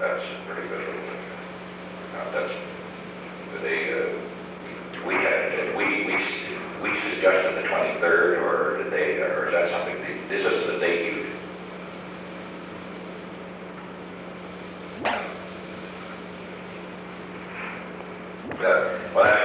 That's pretty good. That's, they, we had, we suggested the 23rd, or did they, or is that something, this is the date you? Well,